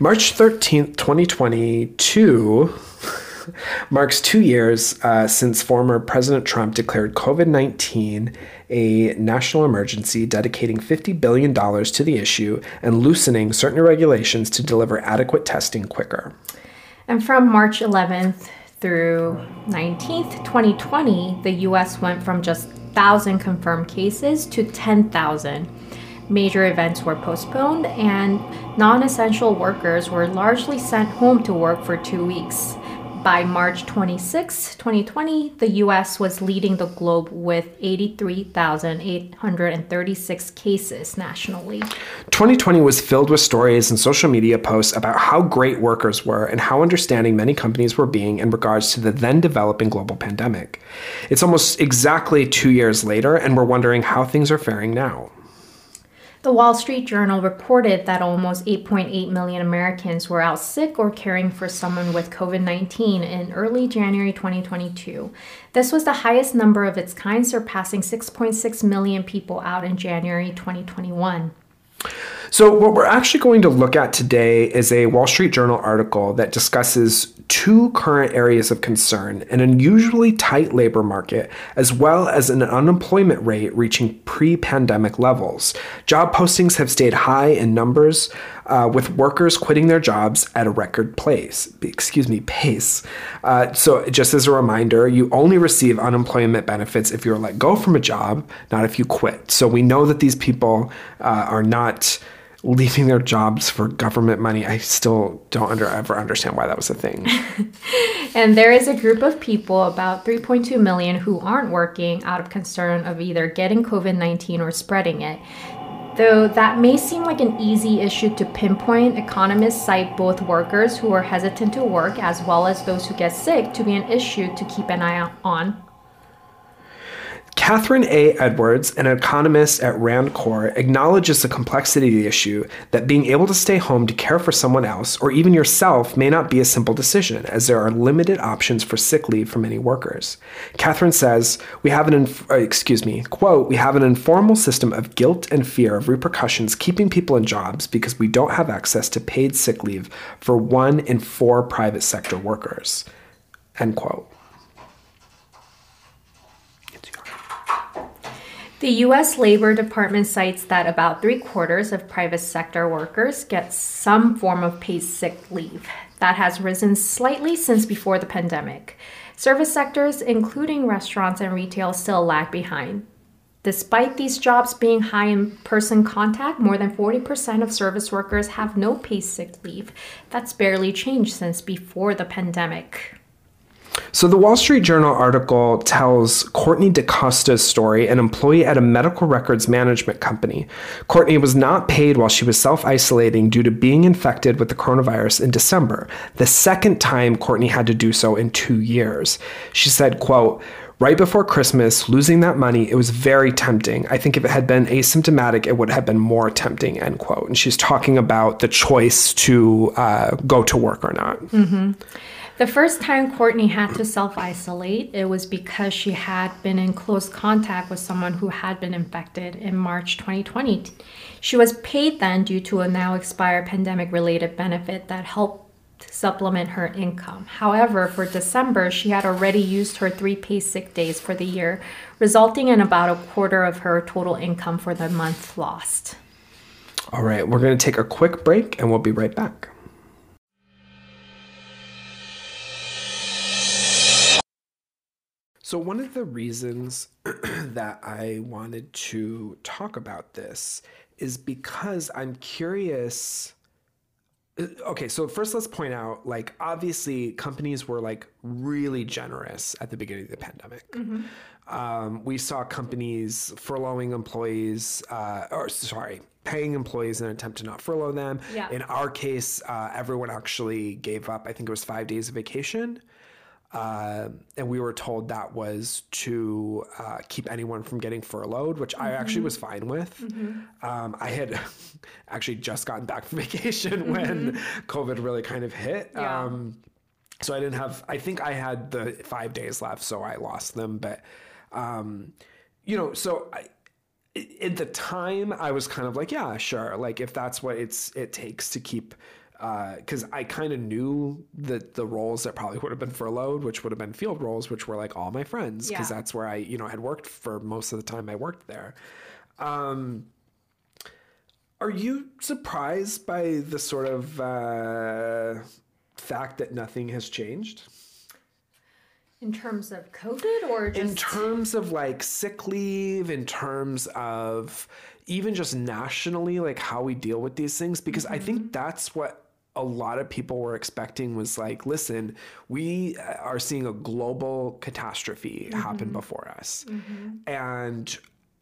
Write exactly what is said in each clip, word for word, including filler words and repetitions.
March thirteenth, twenty twenty-two marks two years uh, since former President Trump declared COVID nineteen a national emergency, dedicating fifty billion dollars to the issue and loosening certain regulations to deliver adequate testing quicker. And from March eleventh through nineteenth, twenty twenty, the U S went from just one thousand confirmed cases to ten thousand. Major events were postponed, and non-essential workers were largely sent home to work for two weeks. By March twenty-sixth, twenty twenty, the U S was leading the globe with eighty-three thousand eight hundred thirty-six cases nationally. twenty twenty was filled with stories and social media posts about how great workers were and how understanding many companies were being in regards to the then developing global pandemic. It's almost exactly two years later, and we're wondering how things are faring now. The Wall Street Journal reported that almost eight point eight million Americans were out sick or caring for someone with COVID nineteen in early January twenty twenty-two. This was the highest number of its kind, surpassing six point six million people out in January twenty twenty-one. So what we're actually going to look at today is a Wall Street Journal article that discusses two current areas of concern: an unusually tight labor market, as well as an unemployment rate reaching pre-pandemic levels. Job postings have stayed high in numbers, uh, with workers quitting their jobs at a record pace. Excuse me, pace. Uh, so just as a reminder, you only receive unemployment benefits if you're let go from a job, not if you quit. So we know that these people uh, are not leaving their jobs for government money. I still don't under, ever understand why that was a thing. And there is a group of people, about three point two million, who aren't working out of concern of either getting COVID nineteen or spreading it. Though that may seem like an easy issue to pinpoint, economists cite both workers who are hesitant to work as well as those who get sick to be an issue to keep an eye on. Catherine A. Edwards, an economist at Rand Corp, acknowledges the complexity of the issue, that being able to stay home to care for someone else or even yourself may not be a simple decision, as there are limited options for sick leave for many workers. Catherine says, we have an, inf- uh, excuse me, quote, we have an informal system of guilt and fear of repercussions keeping people in jobs because we don't have access to paid sick leave for one in four private sector workers, end quote. The U S Labor Department cites that about three quarters of private sector workers get some form of paid sick leave. That has risen slightly since before the pandemic. Service sectors, including restaurants and retail, still lag behind. Despite these jobs being high in person contact, more than forty percent of service workers have no paid sick leave. That's barely changed since before the pandemic. So the Wall Street Journal article tells Courtney DaCosta's story, an employee at a medical records management company. Courtney was not paid while she was self-isolating due to being infected with the coronavirus in December, the second time Courtney had to do so in two years. She said, quote, right before Christmas, losing that money, it was very tempting. I think if it had been asymptomatic, it would have been more tempting, end quote. And she's talking about the choice to uh, go to work or not. Mm-hmm. The first time Courtney had to self-isolate, it was because she had been in close contact with someone who had been infected in March twenty twenty. She was paid then due to a now expired pandemic-related benefit that helped supplement her income. However, for December, she had already used her three paid sick days for the year, resulting in about a quarter of her total income for the month lost. All right, we're going to take a quick break and we'll be right back. So one of the reasons that I wanted to talk about this is because I'm curious. Okay, so first let's point out, like, obviously companies were like really generous at the beginning of the pandemic. Mm-hmm. Um, we saw companies furloughing employees, uh, or sorry, paying employees in an attempt to not furlough them. Yeah. In our case, uh, everyone actually gave up, I think it was five days of vacation. Uh, and we were told that was to uh, keep anyone from getting furloughed, which mm-hmm. I actually was fine with. Mm-hmm. Um, I had actually just gotten back from vacation mm-hmm. when COVID really kind of hit. Yeah. Um, so I didn't have, I think I had the five days left, so I lost them. But, um, you know, so I, at the time I was kind of like, yeah, sure. Like if that's what it's it takes to keep because uh, I kind of knew that the roles that probably would have been furloughed, which would have been field roles, which were like all my friends, because Yeah. that's where I, you know, had worked for most of the time I worked there. Um, are you surprised by the sort of uh, fact that nothing has changed? In terms of COVID or just... In terms of like sick leave, in terms of even just nationally, like how we deal with these things, because mm-hmm. I think that's what a lot of people were expecting was like, listen, we are seeing a global catastrophe mm-hmm. happen before us. Mm-hmm. And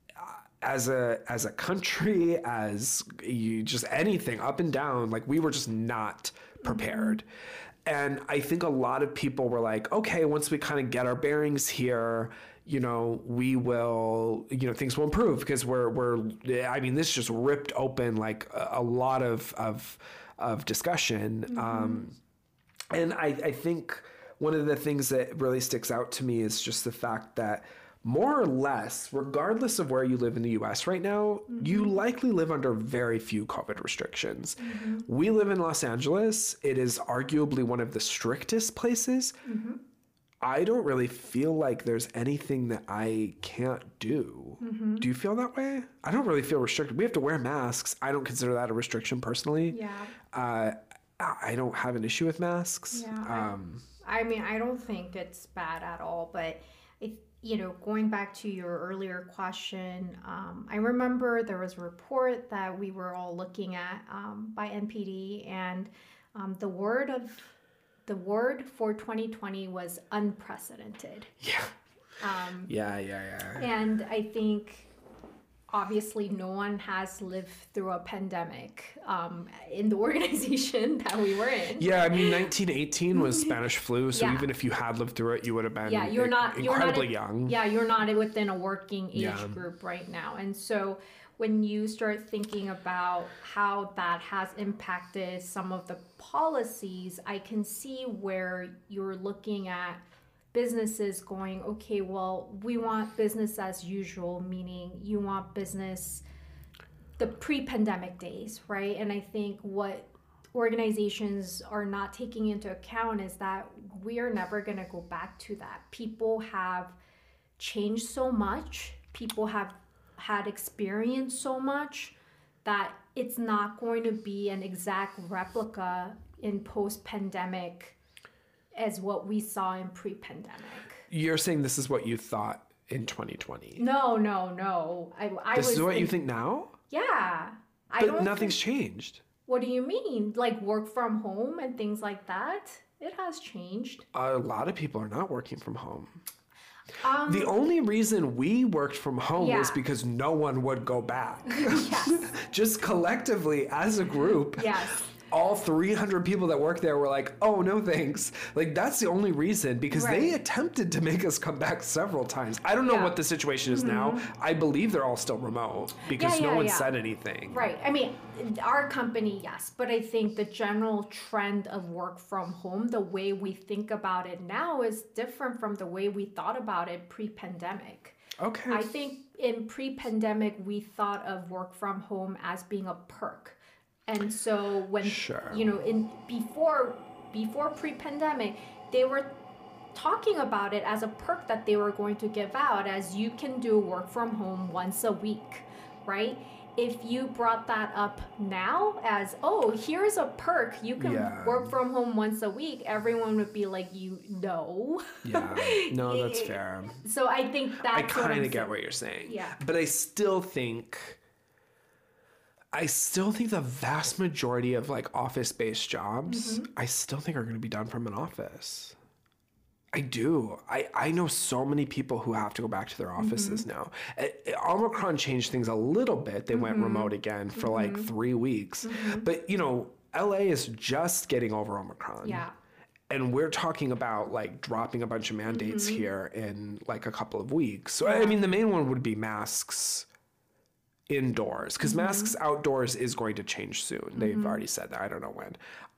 as a as a country, as you just anything up and down, like we were just not prepared. Mm-hmm. And I think a lot of people were like, okay, once we kind of get our bearings here, you know, we will, you know, things will improve because we're, we're, I mean, this just ripped open like a, a lot of, of, of discussion. Mm-hmm. Um, and I, I think one of the things that really sticks out to me is just the fact that more or less, regardless of where you live in the U S right now, mm-hmm. you likely live under very few COVID restrictions. Mm-hmm. We live in Los Angeles. It is arguably one of the strictest places. Mm-hmm. I don't really feel like there's anything that I can't do. Mm-hmm. Do you feel that way? I don't really feel restricted. We have to wear masks. I don't consider that a restriction personally. Yeah. Uh, I don't have an issue with masks. Yeah. Um, I, I mean, I don't think it's bad at all, but if, you know, going back to your earlier question, um, I remember there was a report that we were all looking at um, by N P D, and um, the word of the word for twenty twenty was unprecedented. Yeah. Um, yeah, yeah, yeah. And I think obviously no one has lived through a pandemic um, in the organization that we were in. Yeah, I mean, nineteen eighteen was Spanish flu, so yeah. even if you had lived through it, you would have been yeah, you're not, incredibly you're not, young. Yeah, you're not within a working age yeah. group right now. And so when you start thinking about how that has impacted some of the policies, I can see where you're looking at businesses going, okay, well, we want business as usual, meaning you want business the pre-pandemic days, right? And I think what organizations are not taking into account is that we are never going to go back to that. People have changed so much. People have had experienced so much that it's not going to be an exact replica in post-pandemic as what we saw in pre-pandemic. You're saying this is what you thought in twenty twenty? No, no, no. I, I this was is what in, you think now? Yeah. I but don't nothing's think, changed. What do you mean? Like work from home and things like that? It has changed. A lot of people are not working from home. Um, the only reason we worked from home yeah. was because no one would go back. Yes. Just collectively as a group. Yes. All three hundred people that work there were like, oh, no, thanks. Like, that's the only reason, because right. they attempted to make us come back several times. I don't know yeah. what the situation is mm-hmm. now. I believe they're all still remote because yeah, yeah, no one yeah. said anything. Right. I mean, our company, yes. But I think the general trend of work from home, the way we think about it now is different from the way we thought about it pre-pandemic. Okay. I think in pre-pandemic, we thought of work from home as being a perk. And so when, sure. you know, in before before pre-pandemic, they were talking about it as a perk that they were going to give out, as you can do work from home once a week, right? If you brought that up now as, oh, here's a perk, you can yeah. work from home once a week, everyone would be like, you no. Yeah, no, that's fair. So I think that's I kind of get what you're saying. Yeah. But I still think... I still think the vast majority of like office-based jobs, mm-hmm. I still think are going to be done from an office. I do. I, I know so many people who have to go back to their offices mm-hmm. now. It, it, Omicron changed things a little bit. They mm-hmm. went remote again for mm-hmm. like three weeks. Mm-hmm. But, you know, L A is just getting over Omicron. Yeah. And we're talking about like dropping a bunch of mandates mm-hmm. here in like a couple of weeks. So, yeah. I mean, the main one would be masks indoors, because mm-hmm. masks outdoors is going to change soon. They've mm-hmm. already said that. I don't know when.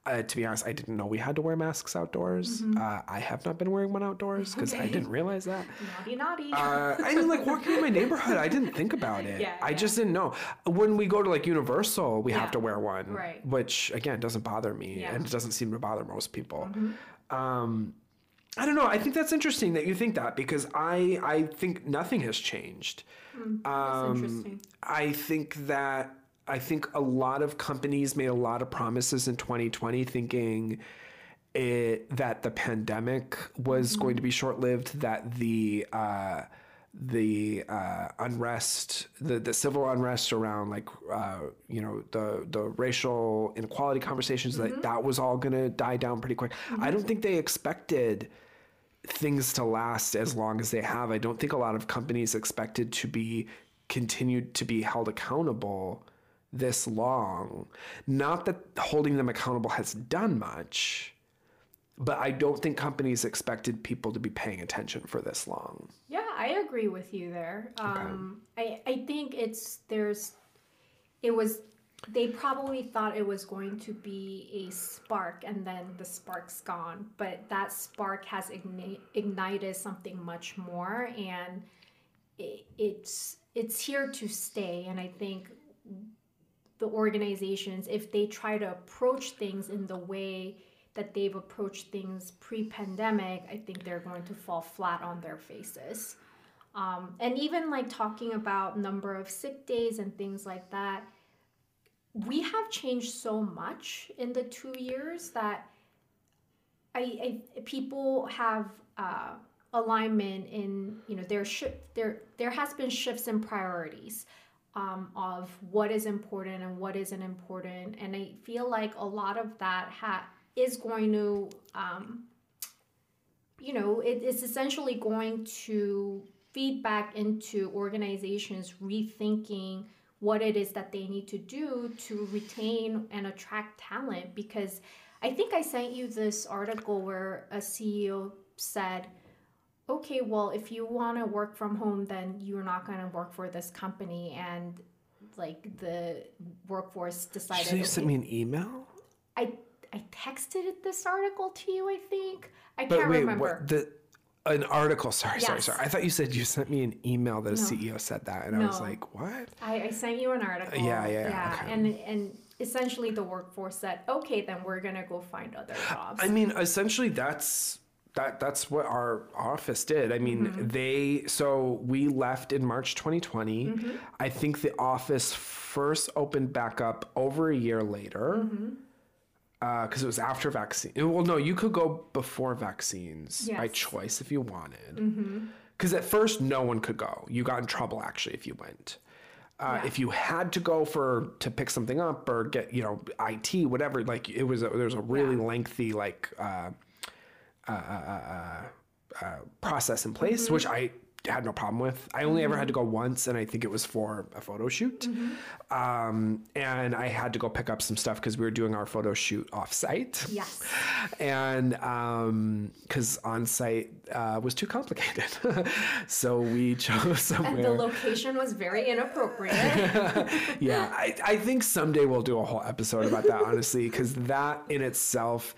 Uh, to be honest, I didn't know we had to wear masks outdoors. Mm-hmm. Uh, I have not been wearing one outdoors because okay. I didn't realize that. Naughty, naughty. uh, I mean, like walking in my neighborhood, I didn't think about it. Yeah, I yeah. just didn't know. When we go to like Universal, we yeah. have to wear one, right. which again doesn't bother me, yeah. and it doesn't seem to bother most people. Mm-hmm. Um, I don't know. I think that's interesting that you think that because I I think nothing has changed. Mm, that's um, interesting. I think that. I think a lot of companies made a lot of promises in twenty twenty thinking it, that the pandemic was mm-hmm. going to be short-lived, that the uh, the uh, unrest, the, the civil unrest around like, uh, you know, the, the racial inequality conversations, mm-hmm. that that was all going to die down pretty quick. Mm-hmm. I don't think they expected things to last as long as they have. I don't think a lot of companies expected to be continued to be held accountable this long. Not that holding them accountable has done much, but I don't think companies expected people to be paying attention for this long. Yeah, I agree with you there. Um, okay. I, I think it's, there's, it was, they probably thought it was going to be a spark and then the spark's gone, but that spark has igni- ignited something much more, and it, it's, it's here to stay. And I think the organizations, if they try to approach things in the way that they've approached things pre-pandemic, I think they're going to fall flat on their faces. Um, and even like talking about number of sick days and things like that, we have changed so much in the two years that I, I people have uh, alignment in, you know, there shift there there has been shifts in priorities. Um, of what is important and what isn't important. And I feel like a lot of that ha- is going to, um, you know, it, it's essentially going to feed back into organizations rethinking what it is that they need to do to retain and attract talent. Because I think I sent you this article where a C E O said, okay, well, if you want to work from home, then you're not going to work for this company. And like the workforce decided. So you okay, sent me an email? I I texted this article to you, I think. I but can't wait, remember. What, the, an article. Sorry, yes. sorry, sorry. I thought you said you sent me an email that a no. C E O said that. And no. I was like, what? I, I sent you an article. Yeah, yeah, yeah. Okay. And, and essentially the workforce said, okay, then we're going to go find other jobs. I mean, essentially that's... That that's what our office did. I mean, mm-hmm. they, so we left in March twenty twenty. Mm-hmm. I think the office first opened back up over a year later. Mm-hmm. Uh, cause it was after vaccine. Well, no, you could go before vaccines yes. by choice if you wanted. Mm-hmm. Cause at first no one could go. You got in trouble actually if you went. Uh, yeah. If you had to go for, to pick something up or get, you know, I T, whatever, like it was, a, there was a really yeah. lengthy, like, uh, Uh, uh, uh, uh, process in place, mm-hmm. which I had no problem with. I only mm-hmm. ever had to go once, and I think it was for a photo shoot. Mm-hmm. Um, and I had to go pick up some stuff because we were doing our photo shoot off-site. Yes. And because um, on-site uh, was too complicated. So we chose somewhere. And the location was very inappropriate. Yeah. I, I think someday we'll do a whole episode about that, honestly, because that in itself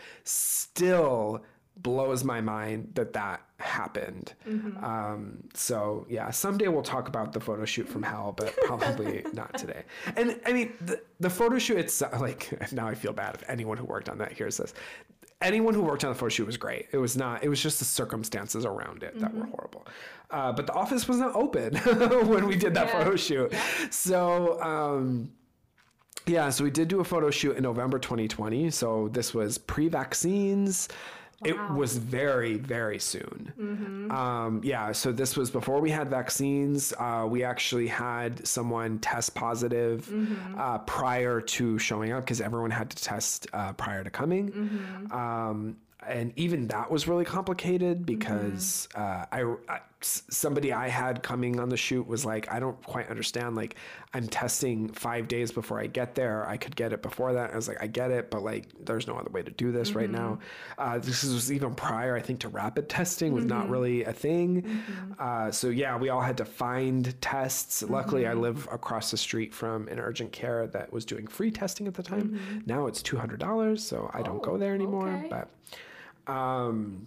still blows my mind that that happened. Mm-hmm. Um, so yeah, someday we'll talk about the photo shoot from hell, but probably not today. And I mean, the, the photo shoot itself, like now I feel bad if anyone who worked on that hears this. Anyone who worked on the photo shoot was great. It was not, it was just the circumstances around it that mm-hmm. were horrible. Uh, but the office was not open when we did that yeah. photo shoot. Yeah. So, um, yeah, so we did do a photo shoot in November twenty twenty. So this was pre-vaccines. Wow. It was very, very soon. Mm-hmm. Um, yeah, so this was before we had vaccines. Uh, we actually had someone test positive mm-hmm. uh, prior to showing up because everyone had to test uh, prior to coming. Mm-hmm. Um, and even that was really complicated because mm-hmm. uh, I, I somebody I had coming on the shoot was like, I don't quite understand. Like, I'm testing five days before I get there. I could get it before that. I was like, I get it, but like, there's no other way to do this mm-hmm. right now. Uh, this was even prior, I think, to rapid testing was mm-hmm. not really a thing. Mm-hmm. Uh, so yeah, we all had to find tests. Mm-hmm. Luckily, I live across the street from an urgent care that was doing free testing at the time. Mm-hmm. Now it's two hundred dollars, so I don't oh, go there anymore. Okay. But um,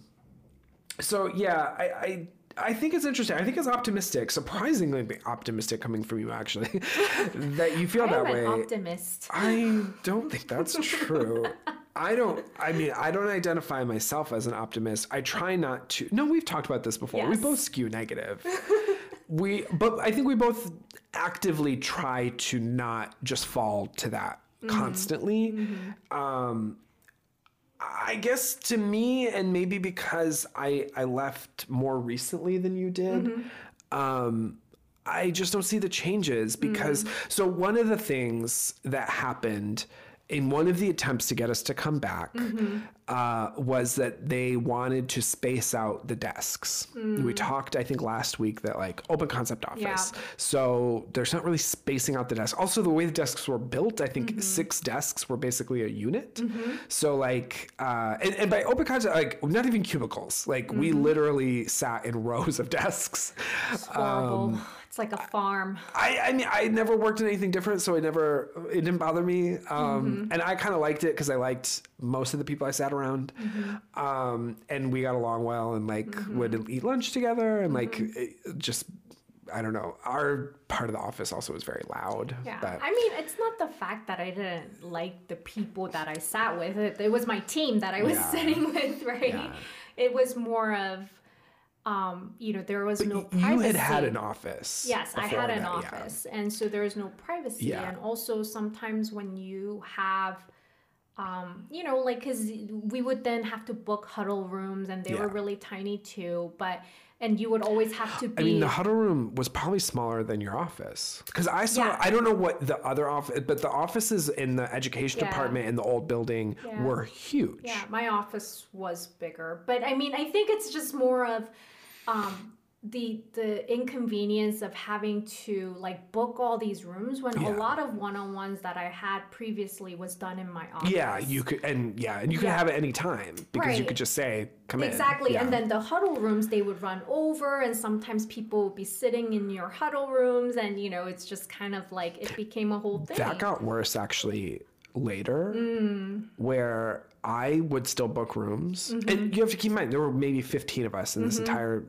so yeah, I. I I think it's interesting. I think it's optimistic, surprisingly optimistic coming from you, actually, that you feel I that am way. An optimist. I don't think that's true. I don't, I mean, I don't identify myself as an optimist. I try not to. No, we've talked about this before. Yes. We both skew negative. we, but I think we both actively try to not just fall to that mm-hmm. constantly. Mm-hmm. Um, I guess to me, and maybe because I, I left more recently than you did, mm-hmm. um, I just don't see the changes because, mm-hmm. so one of the things that happened in one of the attempts to get us to come back mm-hmm. uh, was that they wanted to space out the desks. Mm. We talked, I think, last week that like open concept office. Yeah. So there's not really spacing out the desks. Also, the way the desks were built, I think mm-hmm. six desks were basically a unit. Mm-hmm. So like, uh, and, and by open concept, like not even cubicles. Like mm-hmm. we literally sat in rows of desks. It's horrible. Um, It's like a farm. I, I mean, I never worked in anything different, so I never, it didn't bother me. Um, mm-hmm. And I kind of liked it because I liked most of the people I sat around. Mm-hmm. Um, and we got along well and like mm-hmm. would eat lunch together and like mm-hmm. it just, I don't know. Our part of the office also was very loud. Yeah. But. I mean, it's not the fact that I didn't like the people that I sat with. It, it was my team that I was yeah. sitting with, right? Yeah. It was more of, Um, you know, there was but no you privacy. You had had an office. Yes, I had an that, office. Yeah. And so there was no privacy. Yeah. And also sometimes when you have, um, you know, like, because we would then have to book huddle rooms and they yeah. were really tiny too. But, and you would always have to be. I mean, the huddle room was probably smaller than your office. Because I saw, yeah. I don't know what the other office, but the offices in the education yeah. department in the old building yeah. were huge. Yeah, my office was bigger. But I mean, I think it's just more of, Um, the the inconvenience of having to like book all these rooms when yeah. a lot of one-on-ones that I had previously was done in my office. Yeah, you could, and yeah, and you could yeah. have it any time because right. you could just say, come exactly. in. Exactly, yeah. and then the huddle rooms, they would run over and sometimes people would be sitting in your huddle rooms and, you know, it's just kind of like, it became a whole thing. That got worse actually later mm. where I would still book rooms. Mm-hmm. And you have to keep in mind, there were maybe fifteen of us in mm-hmm. this entire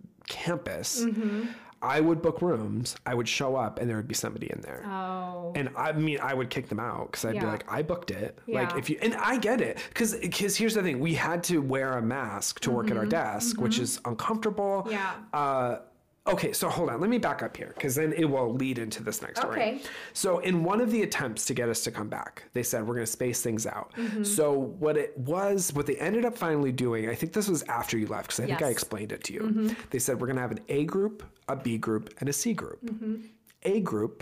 campus. Mm-hmm. I would book rooms, I would show up and there would be somebody in there. Oh. And I mean, I would kick them out because I'd yeah. be like, I booked it. Yeah. Like if you, and I get it. Cause, cause here's the thing. We had to wear a mask to mm-hmm. work at our desk, mm-hmm. which is uncomfortable. Yeah. Uh, Okay, so hold on. Let me back up here because then it will lead into this next story. Okay. So in one of the attempts to get us to come back, they said we're going to space things out. Mm-hmm. So what it was, what they ended up finally doing, I think this was after you left because I yes. think I explained it to you. Mm-hmm. They said we're going to have an A group, a B group, and a C group. Mm-hmm. A group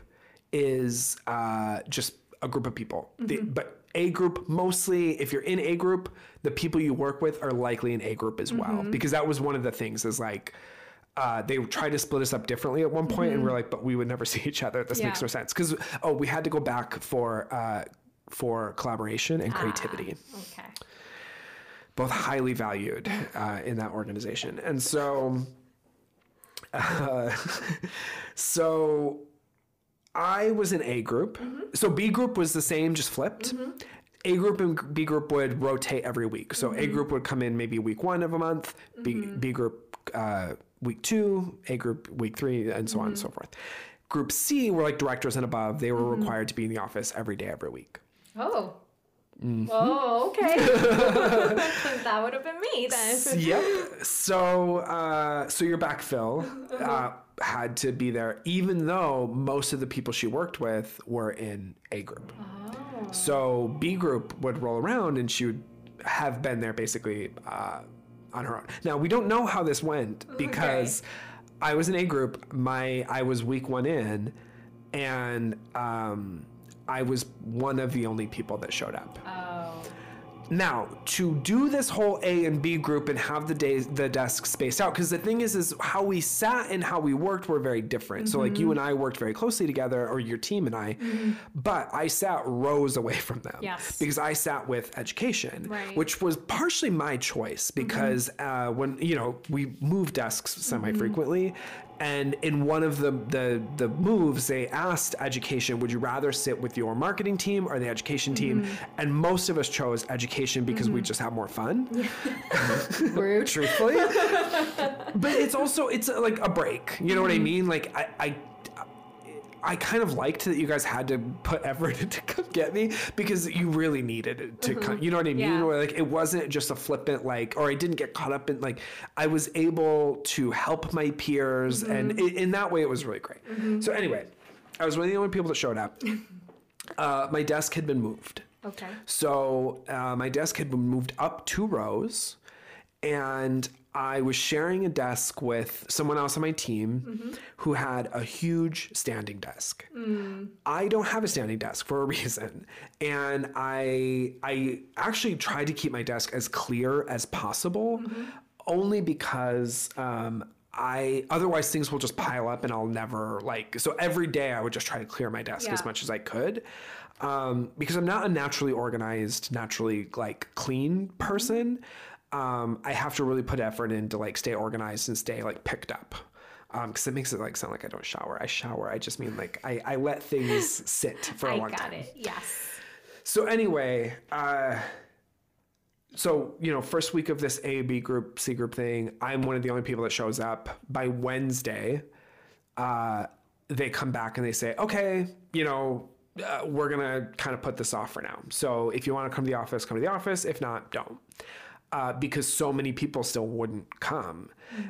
is uh, just a group of people. Mm-hmm. They, but A group, mostly, if you're in A group, the people you work with are likely in A group as well. Mm-hmm. Because that was one of the things is like, Uh, they tried to split us up differently at one point, mm-hmm. and we're like, but we would never see each other. This yeah. makes no sense. Because, oh, we had to go back for uh, for collaboration and creativity. Ah, okay. Both highly valued uh, in that organization. And so, uh, so I was in A group. Mm-hmm. So B group was the same, just flipped. Mm-hmm. A group and B group would rotate every week. So mm-hmm. A group would come in maybe week one of a month, mm-hmm. B, B group uh, week two, A group week three, and so mm-hmm. on and so forth. Group C were like directors and above. They were mm-hmm. required to be in the office every day, every week. Oh. Mm-hmm. Oh, okay. That would have been me then. Yep. So, uh, so your backfill uh, had to be there, even though most of the people she worked with were in A group. Oh. So B group would roll around, and she would have been there basically uh, on her own. Now we don't know how this went because okay. I was in A group. My I was week one in, and um, I was one of the only people that showed up. Oh. Now, to do this whole A and B group and have the days, the desks spaced out, because the thing is, is how we sat and how we worked were very different. Mm-hmm. So like you and I worked very closely together, or your team and I, mm-hmm. but I sat rows away from them. Yes. Because I sat with education, right. which was partially my choice because mm-hmm. uh, when, you know, we move desks semi-frequently, mm-hmm. and in one of the, the, the moves, they asked education, would you rather sit with your marketing team or the education team? Mm-hmm. And most of us chose education because mm-hmm. we just have more fun. Rude. Truthfully. But it's also, it's like a break. You know mm-hmm. what I mean? Like I, I, I kind of liked that you guys had to put effort to come get me because you really needed it to mm-hmm. come, you know what I mean? Yeah. Or like, it wasn't just a flippant, like, or I didn't get caught up in like, I was able to help my peers. Mm-hmm. And it, in that way, it was really great. Mm-hmm. So anyway, I was one of the only people that showed up. Uh, my desk had been moved. Okay. So uh, my desk had been moved up two rows, and I was sharing a desk with someone else on my team mm-hmm. who had a huge standing desk. Mm. I don't have a standing desk for a reason, and I I actually tried to keep my desk as clear as possible, mm-hmm. only because um, I otherwise things will just pile up and I'll never like, so every day I would just try to clear my desk yeah. as much as I could. Um, because I'm not a naturally organized, naturally like clean person. Um, I have to really put effort in to like stay organized and stay like picked up. Um, cause it makes it like sound like I don't shower. I shower. I just mean like I, I let things sit for a I long got time. it. Yes. So anyway, uh, So, you know, first week of this A, B group, C group thing, I'm one of the only people that shows up. By Wednesday, uh, they come back and they say, okay, you know, uh, we're going to kind of put this off for now. So if you want to come to the office, come to the office. If not, don't. Uh, because so many people still wouldn't come. Mm-hmm.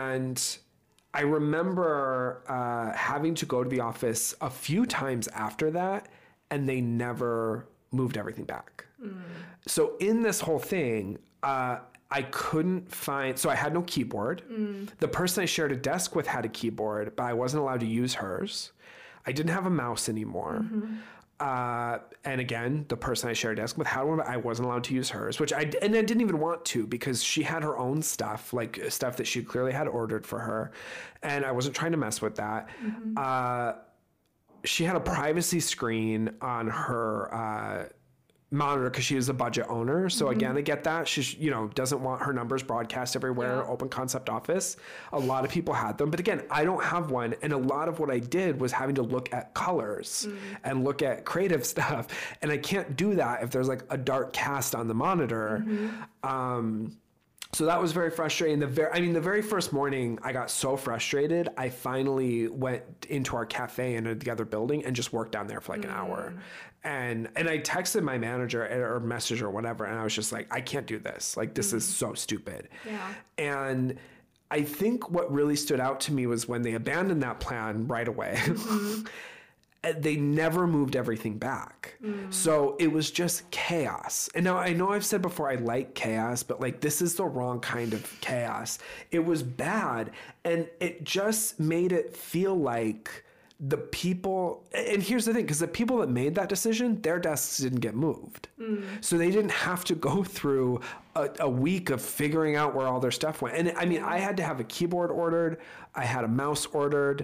And I remember uh, having to go to the office a few times after that, and they never moved everything back. Mm. So in this whole thing, uh, I couldn't find, so I had no keyboard. Mm. The person I shared a desk with had a keyboard, but I wasn't allowed to use hers. I didn't have a mouse anymore. Mm-hmm. Uh, and again, the person I shared a desk with had one, but I wasn't allowed to use hers, which I, and I didn't even want to because she had her own stuff, like stuff that she clearly had ordered for her. And I wasn't trying to mess with that. Mm-hmm. Uh, she had a privacy screen on her, uh, monitor because she is a budget owner. So mm-hmm. again, I get that. She, you know, doesn't want her numbers broadcast everywhere, yeah. open concept office. A lot of people had them. But again, I don't have one. And a lot of what I did was having to look at colors mm-hmm. and look at creative stuff. And I can't do that if there's like a dark cast on the monitor. Mm-hmm. Um, So that was very frustrating. The very, I mean, the very first morning I got so frustrated, I finally went into our cafe in the other building and just worked down there for like mm. an hour. And and I texted my manager or message or whatever, and I was just like, I can't do this. Like, this mm. is so stupid. Yeah. And I think what really stood out to me was when they abandoned that plan right away. Mm-hmm. They never moved everything back. Mm. So it was just chaos. And now I know I've said before, I like chaos, but like this is the wrong kind of chaos. It was bad. And it just made it feel like the people, and here's the thing, because the people that made that decision, their desks didn't get moved. Mm. So they didn't have to go through a, a week of figuring out where all their stuff went. And I mean, I had to have a keyboard ordered. I had a mouse ordered.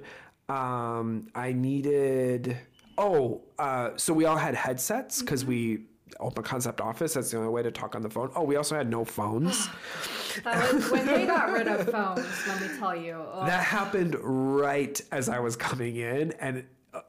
Um, I needed, oh, uh, so we all had headsets because mm-hmm. we open concept office. That's the only way to talk on the phone. Oh, we also had no phones. That was when they got rid of phones, let me tell you. Oh. That happened right as I was coming in, and uh,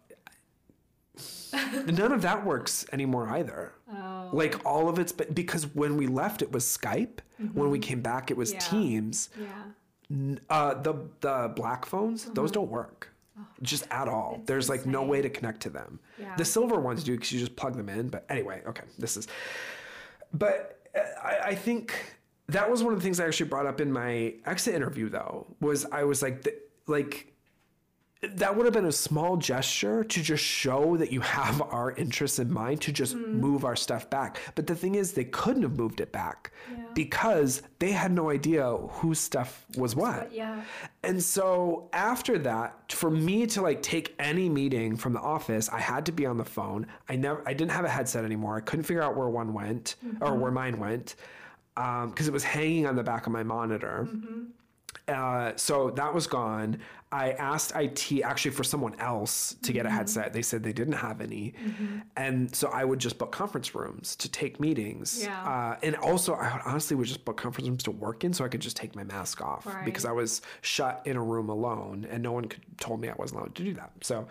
none of that works anymore either. Oh. Like all of it's, but because when we left, it was Skype. Mm-hmm. When we came back, it was yeah. Teams. Yeah. Uh, the, the black phones, mm-hmm. those don't work. Just at all. It's There's like insane. no way to connect to them. Yeah. The silver ones do because you just plug them in. But anyway, okay, this is. But I, I think that was one of the things I actually brought up in my exit interview, though, was I was like, the, like, that would have been a small gesture to just show that you have our interests in mind, to just mm. move our stuff back. But the thing is, they couldn't have moved it back yeah. because they had no idea whose stuff was what. But, yeah. And so after that, for me to like take any meeting from the office, I had to be on the phone. I never, I didn't have a headset anymore. I couldn't figure out where one went mm-hmm. or where mine went because um, it was hanging on the back of my monitor. Mm-hmm. Uh, so that was gone. I asked I T actually for someone else to get mm-hmm. a headset. They said they didn't have any. Mm-hmm. And so I would just book conference rooms to take meetings. Yeah. Uh, and also I honestly would just book conference rooms to work in so I could just take my mask off right. because I was shut in a room alone and no one could, told me I wasn't allowed to do that. So,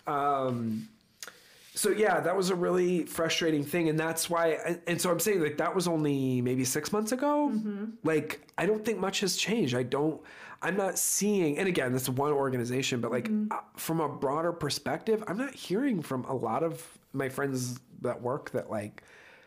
um, So yeah, that was a really frustrating thing. And that's why, and so I'm saying like that was only maybe six months ago. Mm-hmm. Like, I don't think much has changed. I don't, I'm not seeing, and again, this is one organization, but like mm-hmm. uh, from a broader perspective, I'm not hearing from a lot of my friends that work that like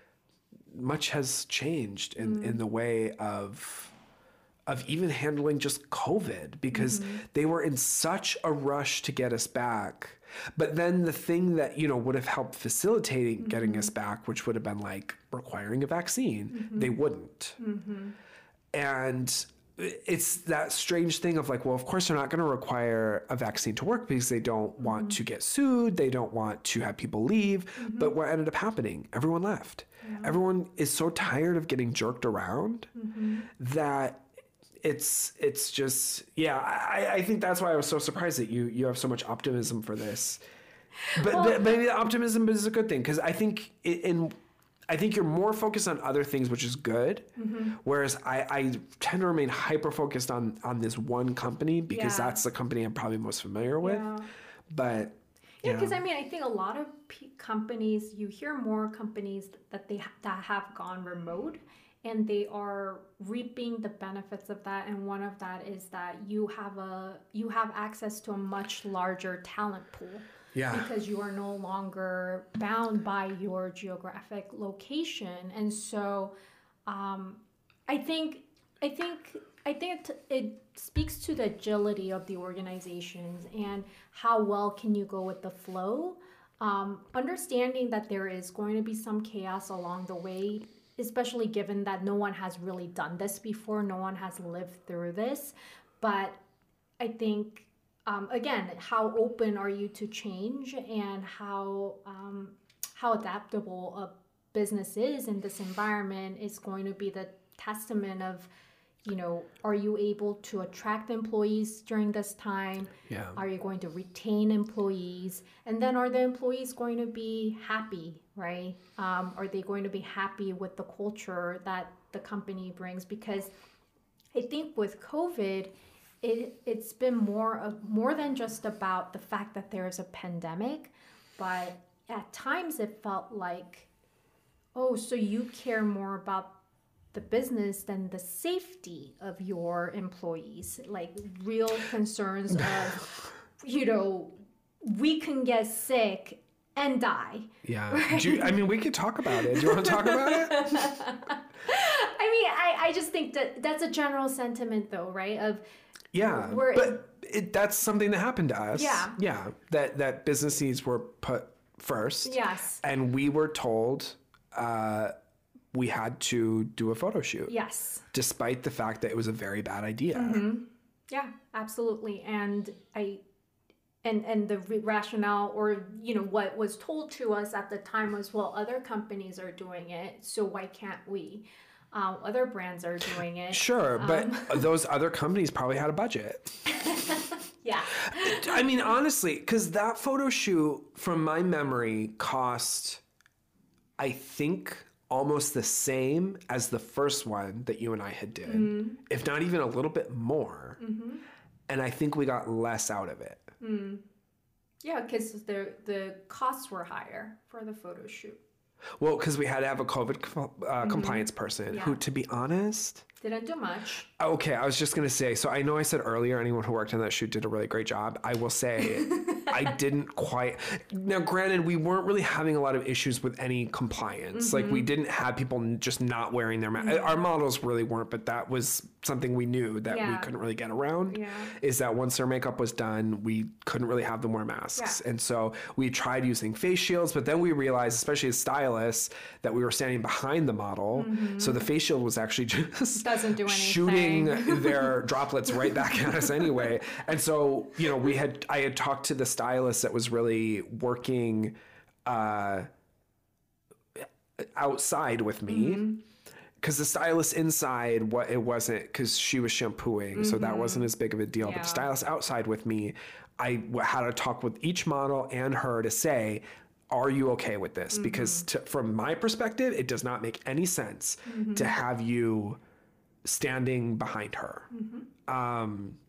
much has changed in, mm-hmm. in the way of, of even handling just COVID because mm-hmm. they were in such a rush to get us back. But then the thing that, you know, would have helped facilitating mm-hmm. getting us back, which would have been like requiring a vaccine, mm-hmm. they wouldn't. Mm-hmm. And it's that strange thing of like, well, of course they're not going to require a vaccine to work because they don't mm-hmm. want to get sued. They don't want to have people leave. Mm-hmm. But what ended up happening? Everyone left. Yeah. Everyone is so tired of getting jerked around mm-hmm. that It's it's just yeah. I, I think that's why I was so surprised that you you have so much optimism for this, but well, but maybe the optimism is a good thing because I think it, in I think you're more focused on other things, which is good. Mm-hmm. Whereas I, I tend to remain hyper focused on on this one company because yeah. that's the company I'm probably most familiar with. Yeah. But yeah, because I mean I think a lot of p- companies you hear more companies that they ha- that have gone remote. And they are reaping the benefits of that. And one of that is that you have a you have access to a much larger talent pool. Yeah. Because you are no longer bound by your geographic location. And so um, I think I think I think it, it speaks to the agility of the organizations and how well can you go with the flow. Um, understanding that there is going to be some chaos along the way, especially given that no one has really done this before, no one has lived through this. But I think, um, again, how open are you to change and how um, how adaptable a business is in this environment is going to be the testament of, you know, are you able to attract employees during this time? Yeah. Are you going to retain employees? And then are the employees going to be happy, right? Um, are they going to be happy with the culture that the company brings? Because I think with COVID, it, it's been more of more than just about the fact that there is a pandemic, but at times it felt like, oh, so you care more about the business than the safety of your employees, like real concerns of, you know, we can get sick and die. Yeah. Right? Do you, I mean, we could talk about it. Do you want to talk about it? I mean, I, I just think that that's a general sentiment though, right? Of yeah, we're, but it, that's something that happened to us. Yeah. Yeah. That, that business needs were put first. Yes. And we were told, uh, we had to do a photo shoot. Yes. Despite the fact that it was a very bad idea. Mm-hmm. Yeah, absolutely. And I, and and the rationale or, you know, what was told to us at the time was, well, other companies are doing it, so why can't we? Um, other brands are doing it. Sure, but um, those other companies probably had a budget. Yeah. I mean, honestly, because that photo shoot, from my memory, cost, I think, almost the same as the first one that you and I had did, mm-hmm. if not even a little bit more. Mm-hmm. And I think we got less out of it. Mm. Yeah, because the the costs were higher for the photo shoot. Well, because we had to have a COVID uh, mm-hmm. compliance person yeah. who, to be honest... Didn't do much. Okay, I was just going to say, so I know I said earlier anyone who worked on that shoot did a really great job. I will say... I didn't quite. Now, granted, we weren't really having a lot of issues with any compliance. Mm-hmm. Like, we didn't have people just not wearing their mask. Mm-hmm. Our models really weren't, but that was something we knew that yeah. we couldn't really get around. Yeah. Is that once their makeup was done, we couldn't really have them wear masks. Yeah. And so we tried using face shields, but then we realized, especially as stylists, that we were standing behind the model. Mm-hmm. So the face shield was actually just Doesn't do shooting their droplets right back at us anyway. And so, you know, we had, I had talked to the stylist that was really working uh, outside with me. Mm-hmm. Because the stylist inside, what it wasn't, because she was shampooing, mm-hmm. so that wasn't as big of a deal. Yeah. But the stylist outside with me, I had to talk with each model and her to say, are you okay with this? Mm-hmm. Because to, from my perspective, it does not make any sense mm-hmm. to have you standing behind her. Mm-hmm. Um,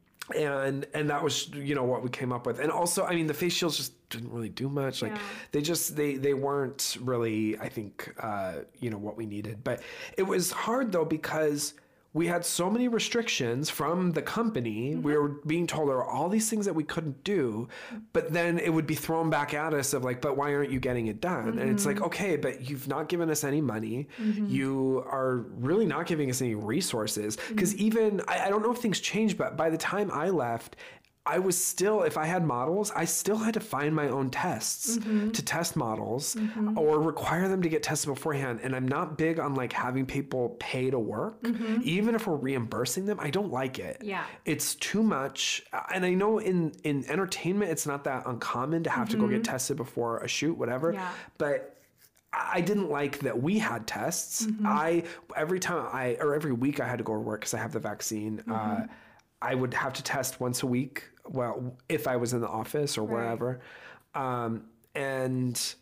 and and that was, you know, what we came up with. And also, I mean, the face shields just didn't really do much. Like yeah. they just, they, they weren't really, I think, uh, you know, what we needed. But it was hard though, because we had so many restrictions from the company. Mm-hmm. We were being told there were all these things that we couldn't do, but then it would be thrown back at us of like, but why aren't you getting it done? Mm-hmm. And it's like, okay, but you've not given us any money. Mm-hmm. You are really not giving us any resources. Because mm-hmm. even, I, I don't know if things changed, but by the time I left, I was still, if I had models, I still had to find my own tests mm-hmm. to test models mm-hmm. or require them to get tested beforehand. And I'm not big on like having people pay to work. Mm-hmm. Even if we're reimbursing them, I don't like it. Yeah. It's too much. And I know in, in entertainment, it's not that uncommon to have mm-hmm. to go get tested before a shoot, whatever. Yeah. But I didn't like that we had tests. Mm-hmm. I, every time I, or every week I had to go to work because I have the vaccine. Mm-hmm. Uh, I would have to test once a week. Well, if I was in the office or wherever. Right. Um, and,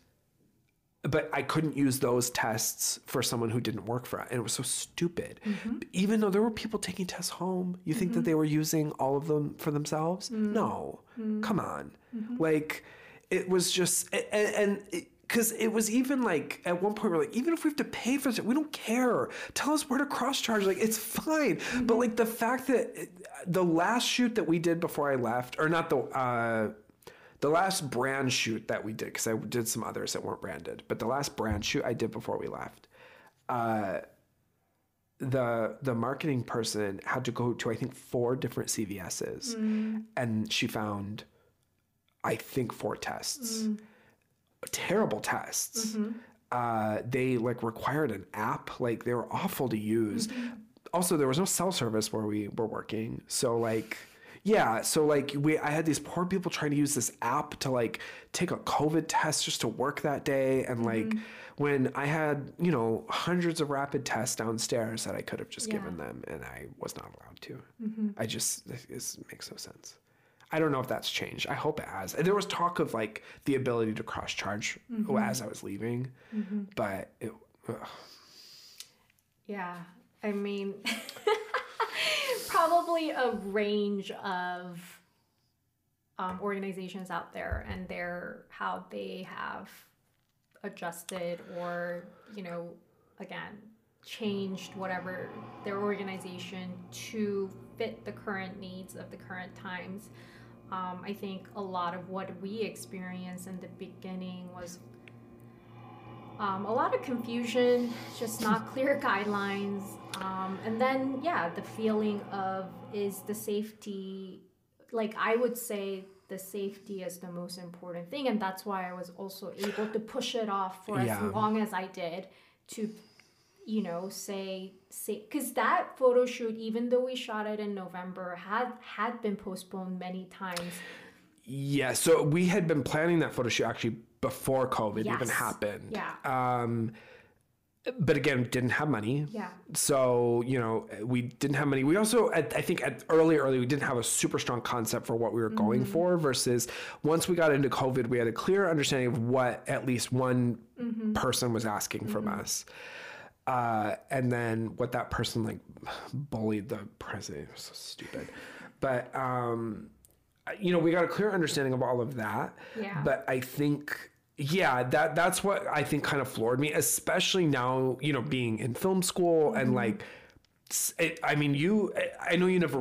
but I couldn't use those tests for someone who didn't work for it. And it was so stupid. Mm-hmm. Even though there were people taking tests home, you mm-hmm. think that they were using all of them for themselves? Mm-hmm. No, mm-hmm. come on. Mm-hmm. Like it was just, and, and it, because it was even like, at one point, we're like, even if we have to pay for it, we don't care. Tell us where to cross-charge. Like, it's fine. Mm-hmm. But, like, the fact that it, the last shoot that we did before I left, or not the, uh, the last brand shoot that we did, because I did some others that weren't branded, but the last brand shoot I did before we left, uh, the the marketing person had to go to, I think, four different C V S's. Mm. And she found, I think, four tests. Mm. Terrible tests. Mm-hmm. Uh, they like required an app. Like they were awful to use. Mm-hmm. Also, there was no cell service where we were working. So like, yeah. So like we, I had these poor people trying to use this app to like take a COVID test just to work that day. And like mm-hmm. when I had, you know, hundreds of rapid tests downstairs that I could have just yeah. given them and I was not allowed to. Mm-hmm. I just, this makes no sense. I don't know if that's changed. I hope it has. There was talk of like the ability to cross charge mm-hmm. as I was leaving, mm-hmm. but it. Ugh. Yeah, I mean, probably a range of um, organizations out there and their how they have adjusted or you know again changed whatever their organization to fit the current needs of the current times. Um, I think a lot of what we experienced in the beginning was um, a lot of confusion, just not clear guidelines. Um, and then, yeah, the feeling of is the safety, like I would say the safety is the most important thing. And that's why I was also able to push it off for yeah. as long as I did to you know, say, say, because that photo shoot, even though we shot it in November, had had been postponed many times. Yeah, so we had been planning that photo shoot actually before COVID yes. even happened. Yeah. Um, but again, didn't have money. Yeah. So, you know, we didn't have money. We also, at, I think at early, early, we didn't have a super strong concept for what we were mm-hmm. going for versus once we got into COVID, we had a clear understanding of what at least one mm-hmm. person was asking mm-hmm. from us. Uh, and then what that person like bullied the president. It was so stupid. But, um, you know, we got a clear understanding of all of that. Yeah. But I think, yeah, that that's what I think kind of floored me, especially now, you know, being in film school mm-hmm. and like, it, I mean, you, I know you never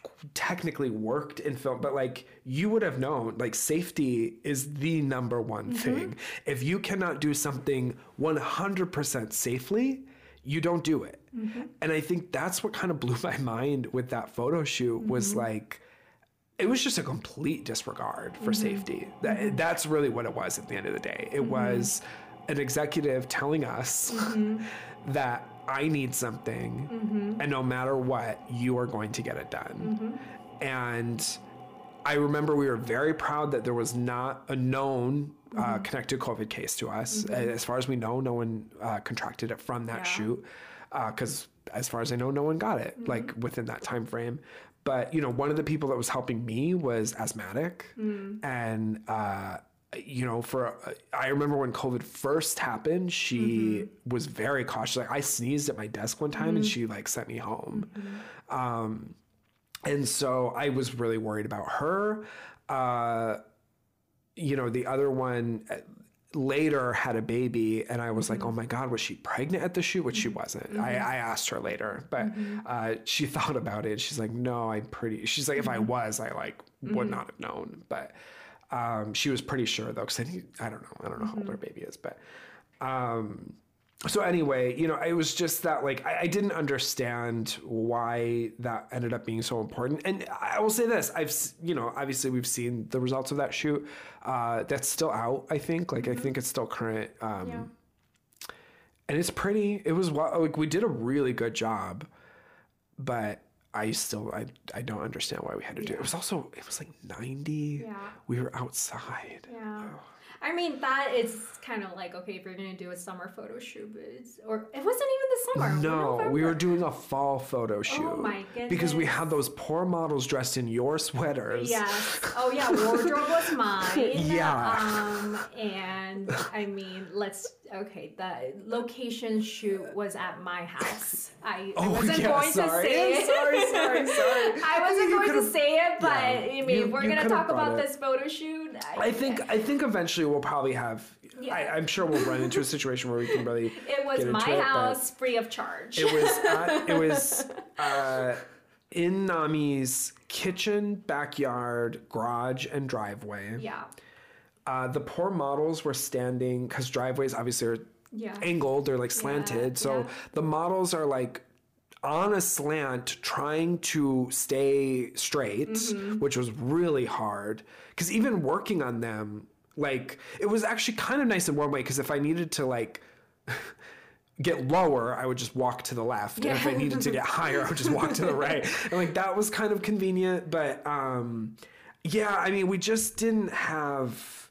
technically worked in film, but like you would have known, like safety is the number one mm-hmm. thing. If you cannot do something one hundred percent safely, you don't do it. Mm-hmm. And I think that's what kind of blew my mind with that photo shoot mm-hmm. was like, it was just a complete disregard for mm-hmm. safety. That, mm-hmm. That's really what it was at the end of the day. It mm-hmm. was an executive telling us mm-hmm. that I need something mm-hmm. and no matter what, you are going to get it done. Mm-hmm. And I remember we were very proud that there was not a known mm-hmm. uh, connected COVID case to us. Mm-hmm. As far as we know, no one uh, contracted it from that yeah. shoot. Because uh, as far as I know, no one got it mm-hmm. like within that time frame. But, you know, one of the people that was helping me was asthmatic. Mm-hmm. And, uh, you know, for, uh, I remember when COVID first happened, she mm-hmm. was very cautious. Like I sneezed at my desk one time mm-hmm. and she like sent me home. Mm-hmm. Um, and so I was really worried about her. Uh, you know, the other one later had a baby and I was mm-hmm. like, oh my God, was she pregnant at the shoot? Which she wasn't. Mm-hmm. I, I asked her later, but mm-hmm. uh, she thought about it. She's like, no, I'm pretty, she's like, if I was, I like would mm-hmm. not have known. But um, she was pretty sure though. Cause I, think, I don't know. I don't know mm-hmm. how old her baby is, but um, so anyway, you know, it was just that like, I, I didn't understand why that ended up being so important. And I will say this, I've, you know, obviously we've seen the results of that shoot. Uh, that's still out, I think. Like, mm-hmm. I think it's still current. Um, yeah. And it's pretty, it was, like, we did a really good job, but I still, I, I don't understand why we had to yeah. do it. It was also, it was like ninety. Yeah. We were outside. Yeah. Oh. I mean, that is kind of like, okay, if you're going to do a summer photo shoot, it's, or it wasn't even the summer. No, we were doing a fall photo shoot. Oh my goodness. Because we had those poor models dressed in your sweaters. Yes. Oh yeah, wardrobe was mine. Yeah. Um, and I mean, let's, okay, the location shoot was at my house. I, oh, I wasn't yeah, going sorry. to say it. Sorry, sorry, sorry. I wasn't you going to say it, but yeah, I mean, you, we're going to talk about it. This photo shoot. I, I think, I think eventually we'll probably have, yeah. I, I'm sure we'll run into a situation where we can really It was get my into house, it, free of charge. It was, at, it was uh, in Nami's kitchen, backyard, garage, and driveway. Yeah. Uh, the poor models were standing, because driveways obviously are yeah. angled, they're like slanted. Yeah, so yeah. the models are like on a slant trying to stay straight, mm-hmm. which was really hard. Because even working on them, like, it was actually kind of nice in one way, because if I needed to like get lower, I would just walk to the left. Yeah. And if I needed to get higher, I would just walk to the right. And like that was kind of convenient. But um, yeah, I mean, we just didn't have,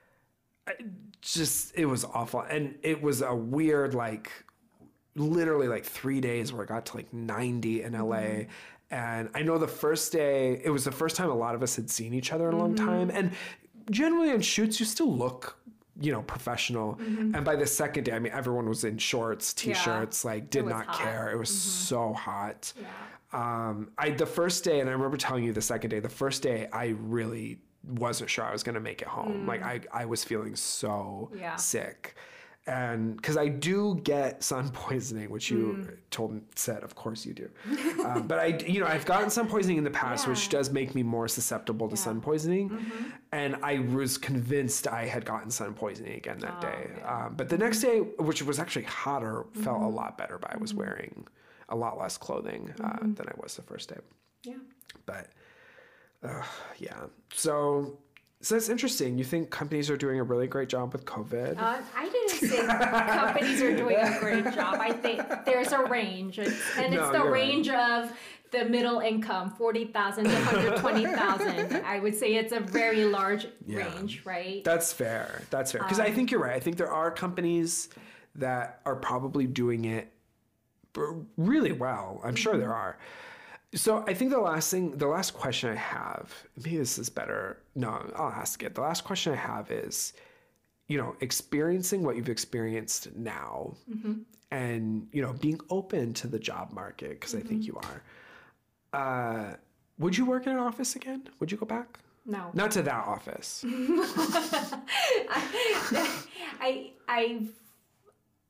just, it was awful. And it was a weird, like, literally like three days where it got to like ninety in L A. Mm-hmm. And I know the first day, it was the first time a lot of us had seen each other in a long mm-hmm. time. And generally on shoots, you still look, you know, professional. Mm-hmm. And by the second day, I mean, everyone was in shorts, t-shirts, yeah. like did not hot. care. It was mm-hmm. so hot. Yeah. Um, I, the first day, and I remember telling you the second day, the first day I really wasn't sure I was going to make it home. Mm. Like I, I was feeling so yeah. sick. And because I do get sun poisoning, which you mm. told said, of course you do. um, but I, you know, I've gotten sun poisoning in the past, yeah. which does make me more susceptible to yeah. sun poisoning. Mm-hmm. And I was convinced I had gotten sun poisoning again that oh, day. Yeah. Um, but the next day, which was actually hotter, mm-hmm. felt a lot better. But I was mm-hmm. wearing a lot less clothing uh, mm-hmm. than I was the first day. Yeah. But uh, yeah, so. So that's interesting. You think companies are doing a really great job with COVID? Uh, I didn't say companies are doing a great job. I think there's a range. And it's no, the range right. of the middle income, forty thousand to one hundred twenty thousand. I would say it's a very large yeah. range, right? That's fair. That's fair. Because um, I think you're right. I think there are companies that are probably doing it really well. I'm sure there are. So I think the last thing, the last question I have, maybe this is better. No, I'll ask it. The last question I have is, you know, experiencing what you've experienced now mm-hmm. and, you know, being open to the job market, because mm-hmm. I think you are. Uh, would you work in an office again? Would you go back? No. Not to that office. I, I, I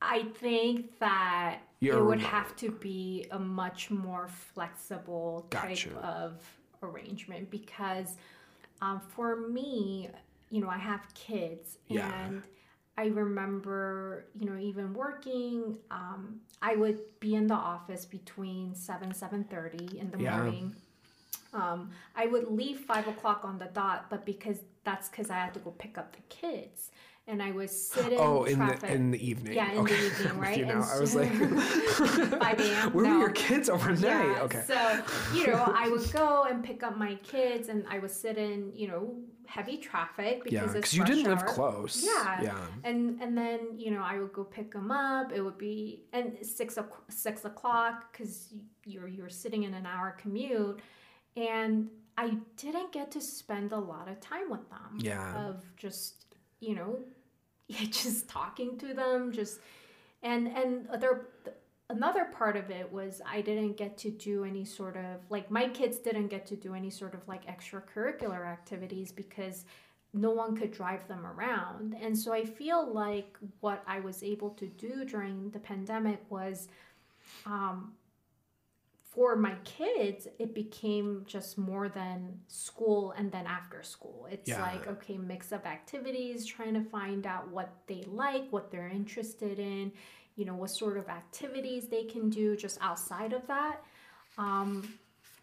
I think that You're it would remote. have to be a much more flexible type Gotcha. of arrangement because um, for me, you know, I have kids Yeah. and I remember, you know, even working, um, I would be in the office between seven, seven thirty in the Yeah. morning. Um, I would leave five o'clock on the dot, but because that's because I had to go pick up the kids, and I was sitting Oh, in traffic. the in the evening. Yeah, in okay. the evening, With right? you now. And I was so- like, five a.m. where no. were your kids overnight? Yeah, Okay. so, you know, I would go and pick up my kids and I would sit in, you know, heavy traffic because Yeah, it's because you rush didn't live hour. close. Yeah. Yeah. And and then, you know, I would go pick them up. It would be and six o- six o'clock because you're you're sitting in an hour commute, and I didn't get to spend a lot of time with them. Yeah. Of just, you know, just talking to them, just and and other another part of it was I didn't get to do any sort of like my kids didn't get to do any sort of like extracurricular activities because no one could drive them around. And so I feel like what I was able to do during the pandemic was um for my kids, it became just more than school and then after school. It's Yeah. like, okay, mix of activities, trying to find out what they like, what they're interested in, you know, what sort of activities they can do just outside of that. Um,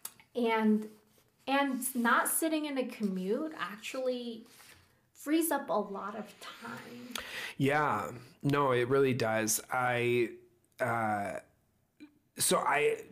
and and not sitting in a commute actually frees up a lot of time. Yeah, no, it really does. I, uh, so I,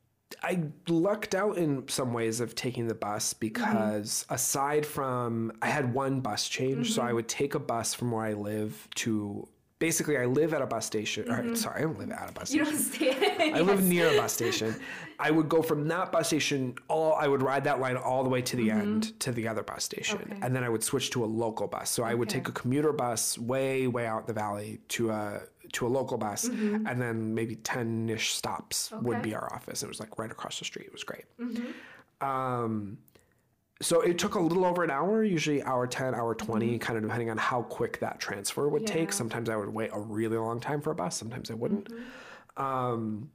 I lucked out in some ways of taking the bus because Mm-hmm. aside from, I had one bus change. So I would take a bus from where I live to, basically I live at a bus station. Or, sorry, I don't live at a bus Mm-hmm. You station. don't stay. I live near a bus station. I would go from that bus station, all I would ride that line all the way to the end to the other bus station. Okay. And then I would switch to a local bus. So I would Okay. take a commuter bus way, way out in the valley to a to a local bus. And then maybe ten-ish stops would Okay. be our office. It was like right across the street. It was great. Um, so it took a little over an hour, usually hour ten, hour twenty, kind of depending on how quick that transfer would take. Yeah. Sometimes I would wait a really long time for a bus. Sometimes I wouldn't. Um,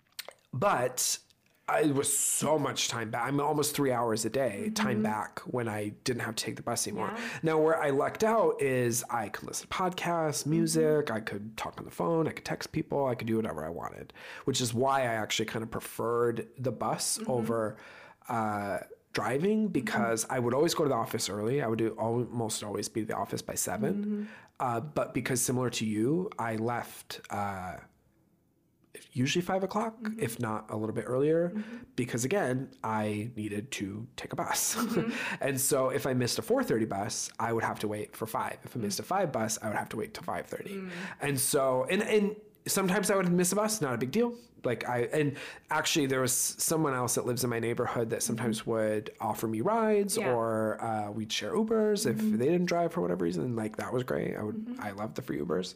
but I, it was so much time back. I'm almost three hours a day time back when I didn't have to take the bus anymore. Yeah. Now, where I lucked out is I could listen to podcasts, music, I could talk on the phone, I could text people, I could do whatever I wanted, which is why I actually kind of preferred the bus over uh, driving because I would always go to the office early. I would do almost always be at the office by seven. Uh, but because similar to you, I left uh, usually five o'clock, if not a little bit earlier, because again, I needed to take a bus. And so if I missed a four thirty bus, I would have to wait for five. If I missed a five bus, I would have to wait till five thirty. And so, and, and sometimes I would miss a bus, not a big deal. Like I, and actually there was someone else that lives in my neighborhood that sometimes would offer me rides Yeah. or uh, we'd share Ubers if they didn't drive for whatever reason. Like that was great. I would, I loved the free Ubers.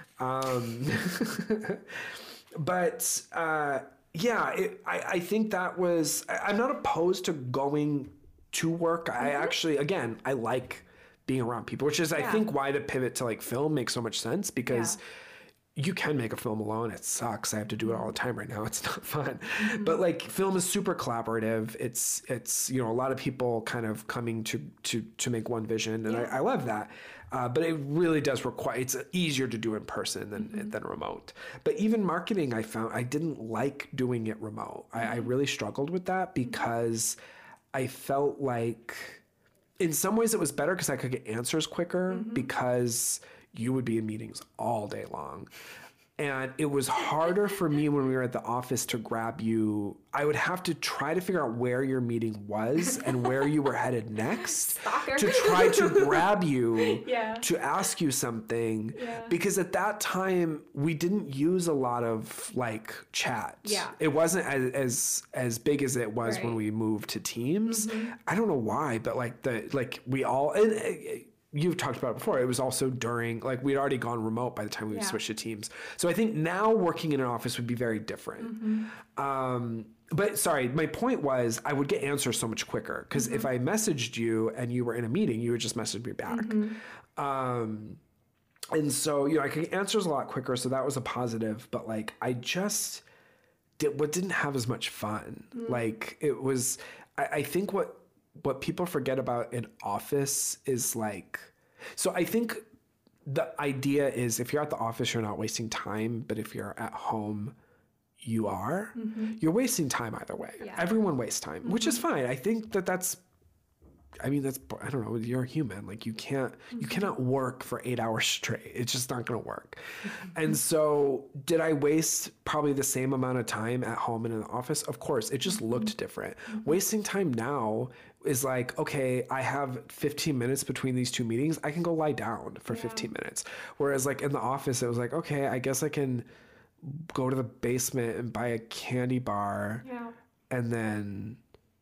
Um, But uh, yeah, it, I, I think that was, I, I'm not opposed to going to work. I actually, again, I like being around people, which is, I Yeah. think, why the pivot to like film makes so much sense because Yeah. you can make a film alone. It sucks. I have to do it all the time right now. It's not fun. But like film is super collaborative. It's, it's, you know, a lot of people kind of coming to, to, to make one vision. And Yeah. I, I love that. Uh, but it really does require, it's easier to do in person than, than remote. But even marketing, I found I didn't like doing it remote. I, I really struggled with that because I felt like in some ways it was better because I could get answers quicker because you would be in meetings all day long. And it was harder for me when we were at the office to grab you. I would have to try to figure out where your meeting was and where you were headed next Stalker. to try to grab you Yeah. to ask you something. Yeah. Because at that time, we didn't use a lot of like chat. Yeah. It wasn't as as, as big as it was when Right. we moved to Teams. I don't know why, but like the like we all and uh, you've talked about it before. It was also during like we'd already gone remote by the time we Yeah. switched to Teams. So I think now working in an office would be very different. Um, but sorry, my point was I would get answers so much quicker because if I messaged you and you were in a meeting, you would just message me back. Um, And so, you know, I could answer a lot quicker, so that was a positive. But like, I just did what didn't have as much fun. Mm. Like, it was. I, I think what what people forget about an office is like. So I think the idea is if you're at the office, you're not wasting time. But if you're at home, you are. Mm-hmm. You're wasting time either way. Yeah. Everyone wastes time, mm-hmm. which is fine. I think that that's. I mean, that's, I don't know, you're a human. Like you can't, mm-hmm. you cannot work for eight hours straight. It's just not going to work. Mm-hmm. And so did I waste probably the same amount of time at home and in the office? Of course, it just mm-hmm. looked different. Mm-hmm. Wasting time now is like, okay, I have fifteen minutes between these two meetings. I can go lie down for yeah. fifteen minutes. Whereas like in the office, it was like, okay, I guess I can go to the basement and buy a candy bar yeah. and then...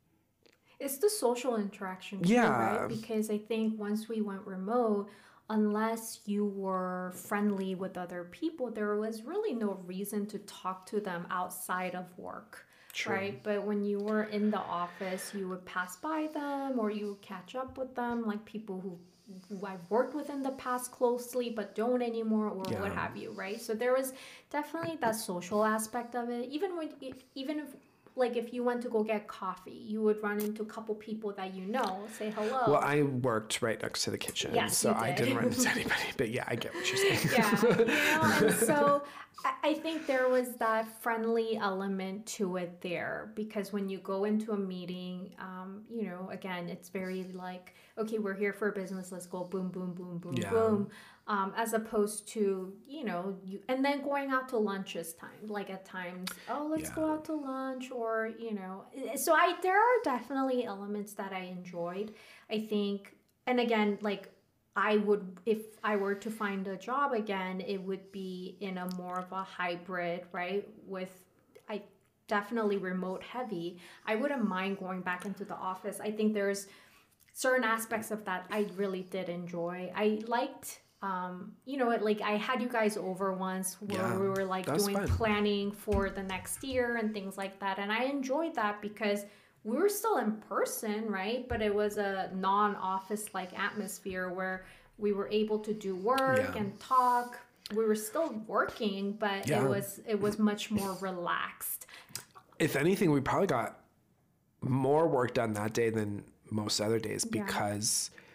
It's the social interaction too, yeah. right? Because I think once we went remote, unless you were friendly with other people, there was really no reason to talk to them outside of work, True. Right? But when you were in the office, you would pass by them or you would catch up with them, like people who, who I've worked with in the past closely but don't anymore or yeah. what have you, right? So there was definitely that social aspect of it. Even when, even if... Like if you went to go get coffee, you would run into a couple people that you know, say hello. Well, I worked right next to the kitchen, yes, so I didn't run into anybody. But yeah, I get what you're saying. Yeah, you know, and so I think there was that friendly element to it there because when you go into a meeting, um, you know, again, it's very like, okay, we're here for business, let's go boom, boom, boom, boom, yeah. boom. Um, as opposed to, you know, you and then going out to lunch is time. Like at times, oh, let's yeah. go out to lunch or, you know. So I there are definitely elements that I enjoyed. I think, and again, like I would, if I were to find a job again, it would be in a more of a hybrid, right? With, I definitely remote heavy. I wouldn't mind going back into the office. I think there's certain aspects of that I really did enjoy. I liked... Um, you know, like I had you guys over once where yeah, we were like doing fun. planning for the next year and things like that. And I enjoyed that because we were still in person, right? But it was a non-office like atmosphere where we were able to do work yeah. and talk. We were still working, but yeah. it was it was much more relaxed. If anything, we probably got more work done that day than most other days because... Yeah.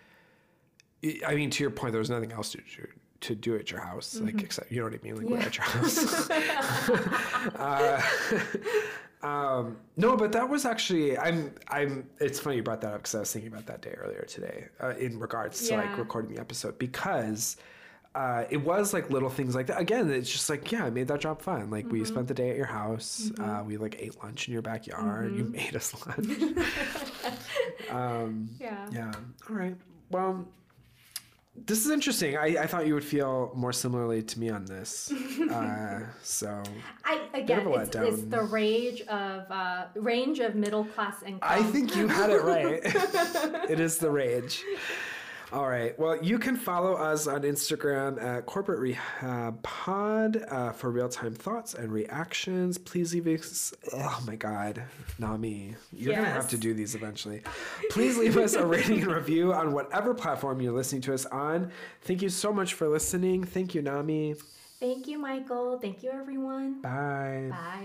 I mean, to your point, there was nothing else to do, to do at your house, mm-hmm. like except you know what I mean, like yeah. we're at your house. uh, um, no, but that was actually I'm I'm. It's funny you brought that up because I was thinking about that day earlier today uh, in regards yeah. to like recording the episode because uh, it was like little things like that. Again, it's just like yeah, I made that job fun. Like mm-hmm. we spent the day at your house. Mm-hmm. Uh, we like ate lunch in your backyard. Mm-hmm. You made us lunch. um, yeah. Yeah. All right. Well. This is interesting. I, I thought you would feel more similarly to me on this. Uh, so I again, it's, it's the range of uh, range of middle class income. I think you had it right. It is the rage. All right. Well, you can follow us on Instagram at Corporate Rehab Pod uh, for real-time thoughts and reactions. Please leave us... Oh, my God. Nami. You're yes. going to have to do these eventually. Please leave us a rating and review on whatever platform you're listening to us on. Thank you so much for listening. Thank you, Nami. Thank you, Michael. Thank you, everyone. Bye. Bye.